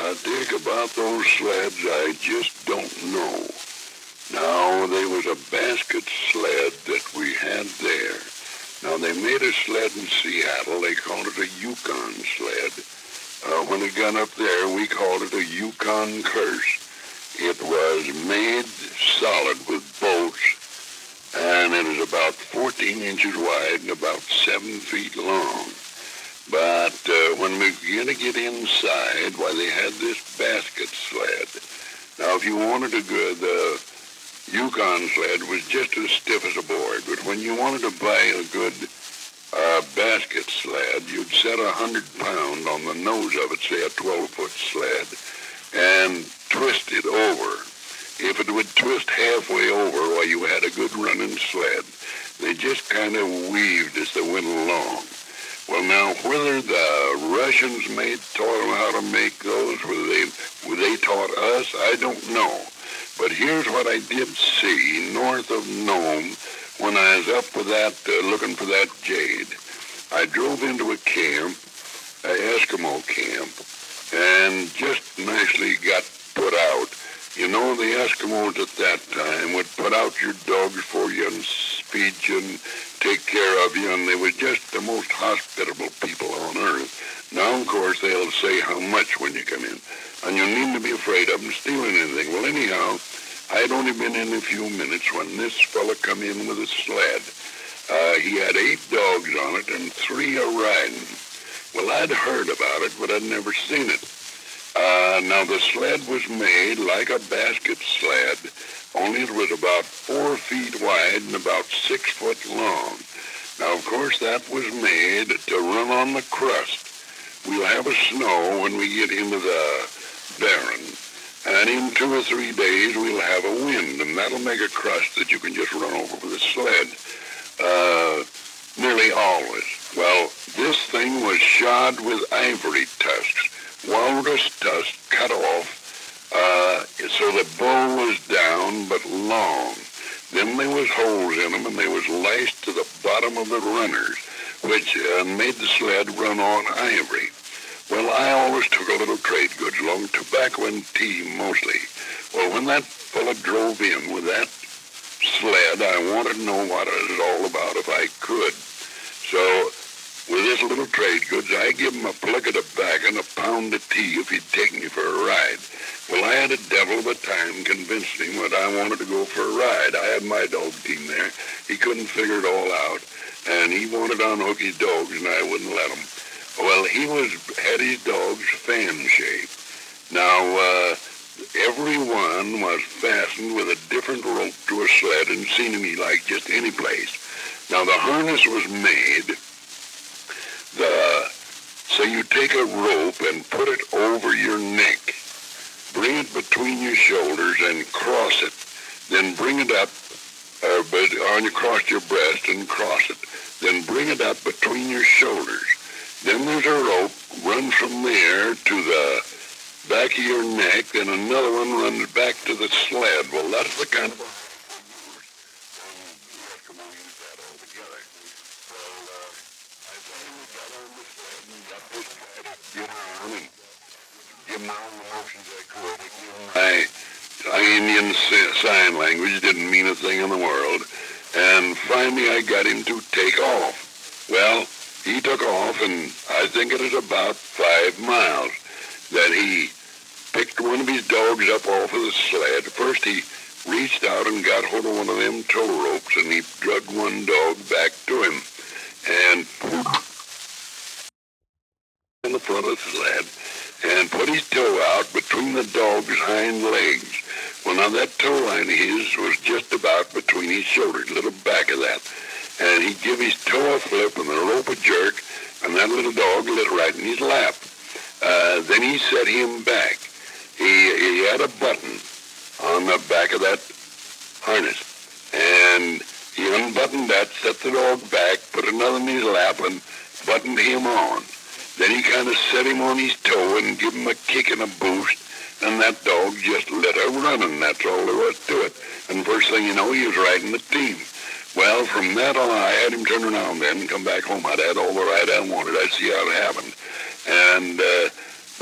Dick, about those sleds, I just don't know. Now, there was a basket sled that we had there. Now, they made a sled in Seattle. They called it a Yukon sled. When it got up there, we called it a Yukon Curse. It was made solid with bolts, and it is about 14 inches wide and about 7 feet long. But when we began to get inside, why, they had this basket sled. Now, if you wanted to go, the Yukon sled was just as stiff as a board, but when you wanted to buy a good basket sled, you'd set 100 pound on the nose of it, say a 12-foot sled, and twist it over. If it would twist halfway over, why, you had a good running sled. They just kind of weaved as they went along. Well, now, whether the Russians made taught them how to make those, whether they taught us, I don't know. But here's what I did see north of Nome when I was up with that, looking for that jade. I drove into a camp, an Eskimo camp, and just nicely got put out. You know, the Eskimos at that time would put out your dogs for you and feed you and take care of you, and they were just the most hospitable people on earth. Now, of course, they'll say how much when you come in, and you need to be afraid of them stealing anything. Well, anyhow, I'd only been in a few minutes when this fella come in with a sled. He had 8 dogs on it and 3 a-riding. Well, I'd heard about it, but I'd never seen it. Now, the sled was made like a basket sled, only it was about 4 feet wide and about 6 foot long. Now, of course, that was made to run on the crust. We'll have a snow when we get into the barren, and in 2 or 3 days we'll have a wind, and that'll make a crust that you can just run over with a sled. Nearly always. Well, this thing was shod with ivory tusks, walrus tusks cut off, so the bow was down but long. Then there was holes in them, and they was laced to the bottom of the runners, which made the sled run on ivory. Well, I always took a little trade goods along, tobacco and tea mostly. Well, when that fella drove in with that sled, I wanted to know what it was all about if I could. So, with this little trade goods, I give him a plug of tobacco and a pound of tea if he'd take me for a ride. Well, I had a devil of a time convincing him that I wanted to go for a ride. I had my dog team there. He couldn't figure it all out, and he wanted to unhook his dogs, and I wouldn't let him. Well, he had his dogs fan shape. Now, every one was fastened with a different rope to a sled and seemed to me like just any place. Now, the harness was made, so you take a rope and put it over your neck, bring it between your shoulders and cross it, then bring it up, across your breast and cross it, then bring it up between your shoulders. Then there's a rope, runs from there to the back of your neck, and another one runs back to the sled. Well, that's the kind of Indian sign language didn't mean a thing in the world, and finally I got him to take off. Well, he took off, and I think it was about 5 miles that he picked one of his dogs up off of the sled. First he reached out and got hold of one of them tow ropes, and he drug one dog back to him and in the front of the sled and put his toe out between the dog's hind legs. Well, now that toe line of his was just about between his shoulders, a little back of that. And he'd give his toe a flip and the rope a jerk, and that little dog lit right in his lap. Then he set him back. He had a button on the back of that harness, and he unbuttoned that, set the dog back, put another in his lap, and buttoned him on. Then he kind of set him on his toe and give him a kick and a boost, and that dog just lit a running. That's all there was to it. And first thing you know, he was riding the team. Well, from that on, I had him turn around then and come back home. I'd had all the ride I wanted. I'd see how it happened. And, but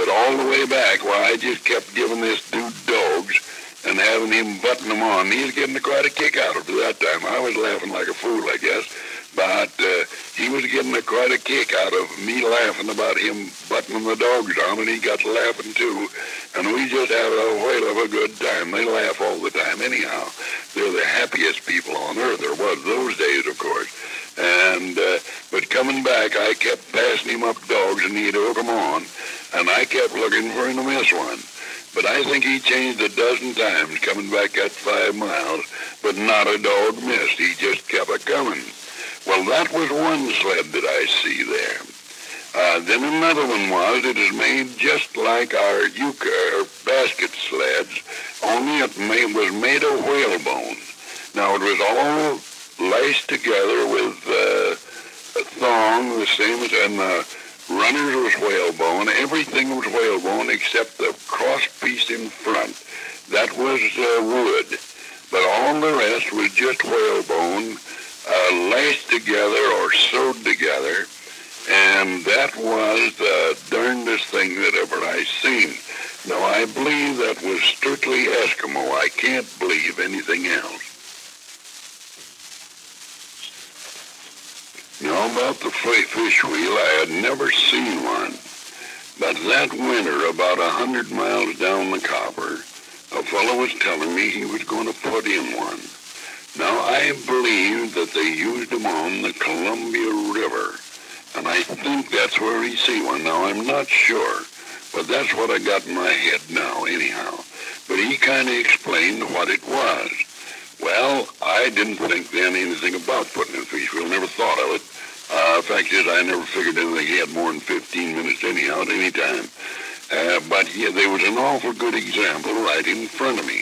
But all the way back, well, I just kept giving this dude dogs and having him button them on. He was getting quite a kick out of it that time. I was laughing like a fool, I guess. But he was getting quite a kick out of me laughing about him buttoning the dogs on, and he got laughing too. And we just had a whale of a good time. They laugh all the time anyhow. They're the happiest people on earth. There was those days, of course. And but coming back, I kept passing him up dogs, and he'd hook them on, and I kept looking for him to miss one. But I think he changed a dozen times coming back that 5 miles, but not a dog missed. He just kept a-coming. Well, that was one sled that I see there. Then another one was, it is made just like our yucca or basket sleds, only it was made of whalebone. Now, it was all laced together with a thong, the same as, and the runners was whalebone. Everything was whalebone except the cross piece in front. That was wood. But all the rest was just whalebone, laced together or sewed together. And that was the darndest thing that ever I seen. Now, I believe that was strictly Eskimo. I can't believe anything else. Now, about the fish wheel, I had never seen one. But that winter, about 100 miles down the Copper, a fellow was telling me he was going to put in one. Now, I believe that they used them on the Columbia River. And I think that's where he see one. Now, I'm not sure, but that's what I got in my head now, anyhow. But he kind of explained what it was. Well, I didn't think then anything about putting in a fish wheel, never thought of it. Fact is, I never figured anything he had more than 15 minutes anyhow at any time. But yeah, there was an awful good example right in front of me.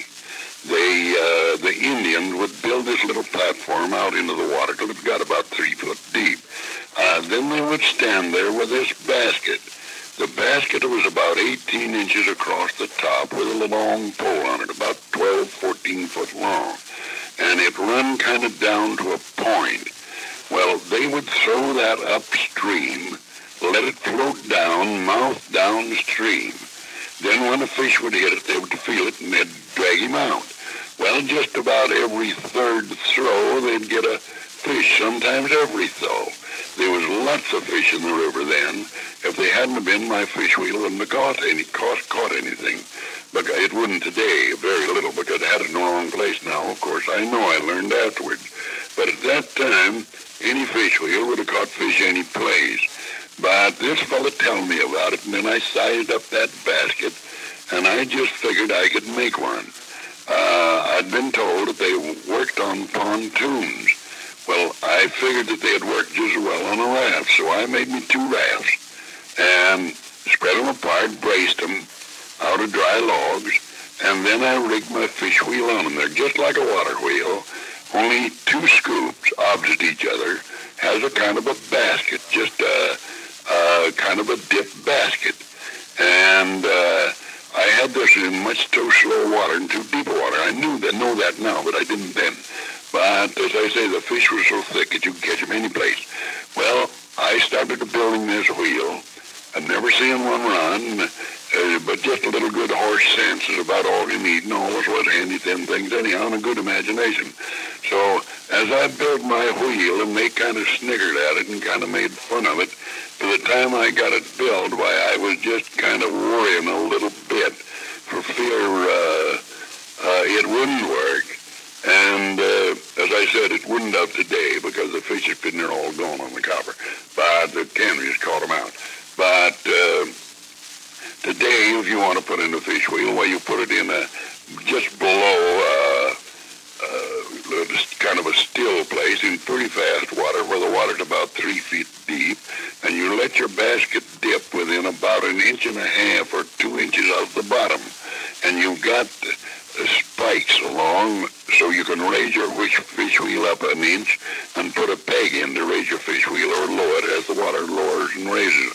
The Indians would build this little platform out into the water till it got about 3 foot deep. Then they would stand there with this basket. The basket was about 18 inches across the top with a long pole on it, about 12, 14 foot long. And it run kind of down to a point. Well, they would throw that upstream, let it float down, mouth downstream. Then when a fish would hit it, they would feel it, and they'd drag him out. Well, just about every third throw, they'd get a fish, sometimes every throw. There was lots of fish in the river then. If they hadn't been, my fish wheel wouldn't have caught anything. But it wouldn't today, very little, because I had it in the wrong place now, of course. I know I learned afterwards. But at that time, any fish wheel would have caught fish any place. But this fella told me about it, and then I sized up that basket, and I just figured I could make one. I'd been told that they worked on pontoons. Well, I figured that they'd work just as well on a raft, so I made me 2 rafts and spread them apart, braced them out of dry logs, and then I rigged my fish wheel on them. They're just like a water wheel, only 2 scoops opposite each other, has a kind of a basket, just a kind of a dip basket. And I had this in much too slow water and too deep water. I know that now, but I didn't then. But as I say, the fish were so thick that you could catch them any place. Well, I started building this wheel. I'd never seen one run, but just a little good horse sense is about all you need, and always was handy them things anyhow, and a good imagination. So as I built my wheel, and they kind of sniggered at it and kind of made fun of it, by the time I got it built, why, I was just kind of worrying a little bit for fear it wouldn't work. And as I said, it wouldn't have today because the fish have been there all gone on the Copper. But the canoes caught them out. But today, if you want to put in a fish wheel, well, you put it in just below kind of a still place in pretty fast water where the water's about 3 feet deep, and you let your basket dip within about 1.5 inches or 2 inches of the bottom. And you've got spikes along so you can raise your fish wheel up 1 inch and put a peg in to raise your fish wheel or lower it as the water lowers and raises.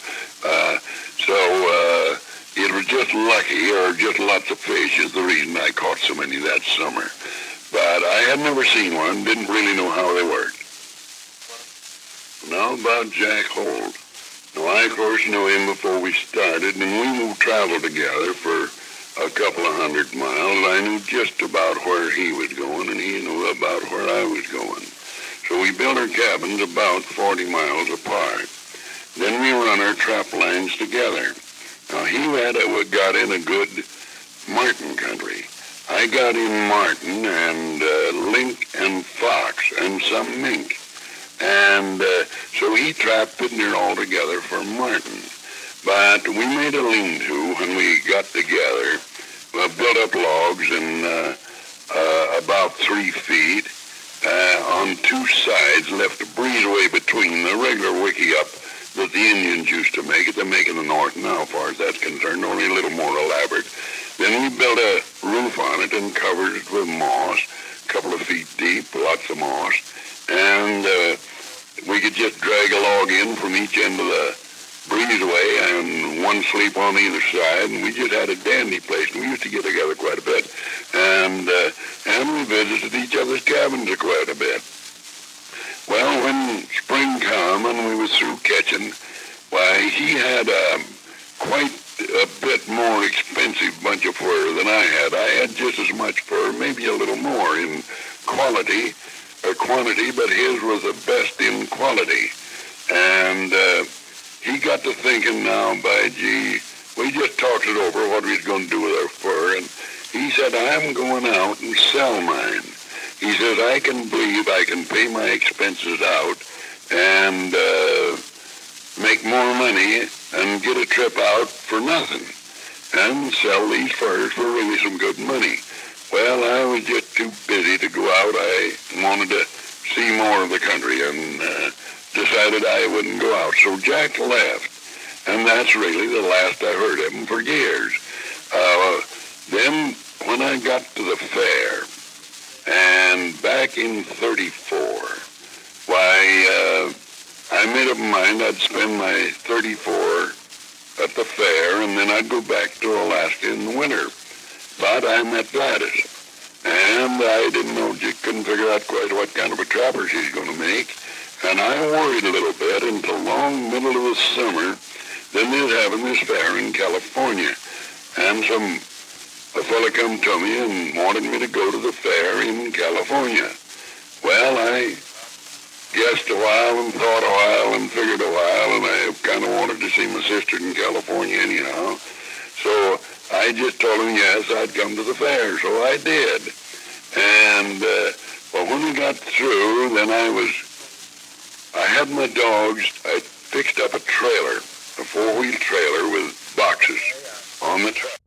It was just lucky, or just lots of fish is the reason I caught so many that summer. But I had never seen one, didn't really know how they worked. Now about Jack Holt. Now, I, of course, knew him before we started, and we traveled together for a couple of 100 miles. I knew just about where he was going, and he knew about where I was going. So we built our cabins about 40 miles apart. Then we run our trap lines together. Now, he got in a good marten country. I got in marten and link and fox and some mink. And so he trapped it near all together for marten. But we made a lean-to when we got together, built up logs in about 3 feet on 2 sides, left a breezeway between the regular wickie-up that the Indians used to make it. They make it in the north now, as far as that's concerned, only a little more elaborate. Then we built a roof on it and covered it with moss, a couple of feet deep, lots of moss. And we could just drag a log in from each end of the breezeway and one sleep on either side, and we just had a dandy place. And we used to get together quite a bit. And we visited each other's cabins quite a bit. Well, when spring come and we was through catching, why, he had quite a bit more expensive bunch of fur than I had. I had just as much fur, maybe a little more in quality or quantity, but his was the best in quality. And he got to thinking now, by gee, we just talked it over what we was going to do with our fur, and he said, I'm going out and sell mine. He says, I can believe I can pay my expenses out and make more money and get a trip out for nothing and sell these furs for really some good money. Well, I was just too busy to go out. I wanted to see more of the country and decided I wouldn't go out. So Jack left, and that's really the last I heard of him for years. Then when I got to the fair, and back in 34, why, I made up my mind I'd spend my 34 at the fair, and then I'd go back to Alaska in the winter. But I met Gladys, and I didn't know, just couldn't figure out quite what kind of a trapper she's going to make. And I worried a little bit until long middle of the summer. Then they was having this fair in California, and a fella come to me and wanted me to go to the fair in California. Well, I guessed a while and thought a while and figured a while, and I kind of wanted to see my sister in California anyhow. So I just told him yes, I'd come to the fair, so I did. And well, when we got through, then I had my dogs. I fixed up a trailer, a 4-wheel trailer with